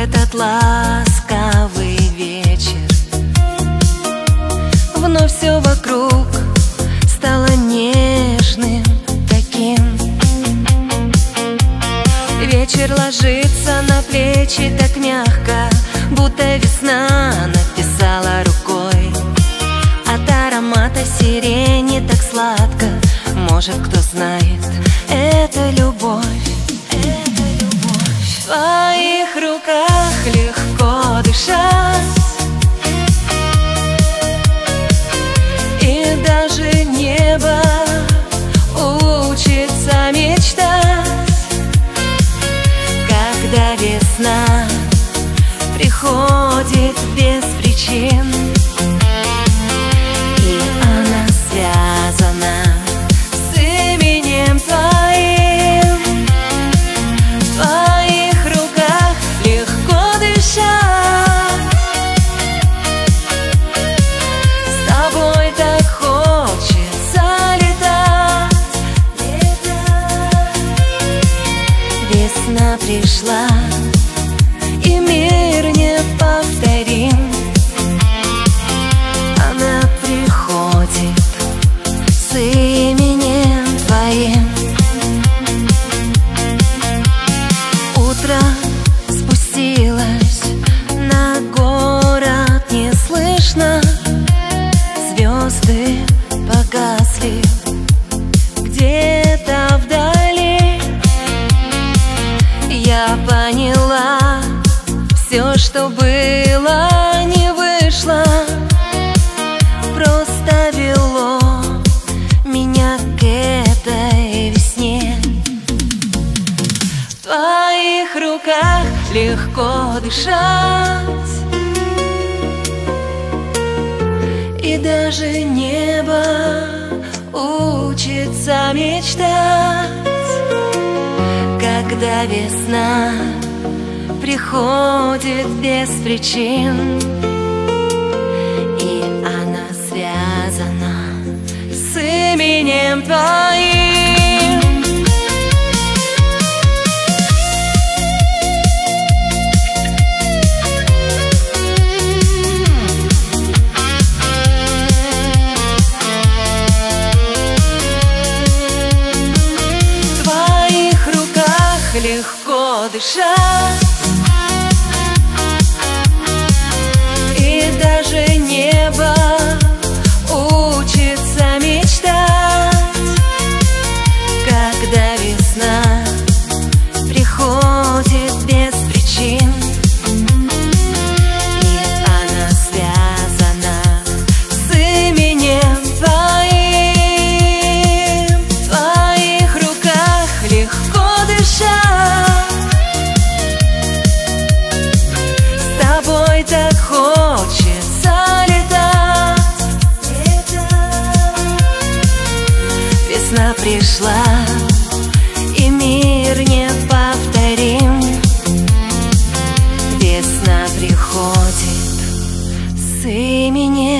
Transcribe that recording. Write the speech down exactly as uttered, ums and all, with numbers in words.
этот ласковый вечер. Вновь все вокруг стало нежным таким. Вечер ложится на плечи так мягко, будто весна написала рукой. От аромата сирени так сладко, может, кто знает, это любовь, это любовь. В твоих руках легко дышать, и даже небо учится мечтать. Когда весна приходит без причин, и она связана с именем твоим. В твоих руках легко дышать, с тобой так хочется летать, летать. Весна пришла, и мир неповторим. Она приходит с именем твоим. Утро спустилось на город неслышно, звезды погасли где-то вдали. Я поняла, все, что было, не вышло, просто вело меня к этой весне. В твоих руках легко дышать, и даже небо учится мечтать. Когда весна приходит без причин, и она связана с именем твоим. В твоих руках легко дышать, и даже небо учится мечтать. Когда весна приходит без причин, и она связана с именем твоим. В твоих руках легко дышать, с тобой так хочется летать, летать. Весна пришла, и мир неповторим. Весна приходит с именем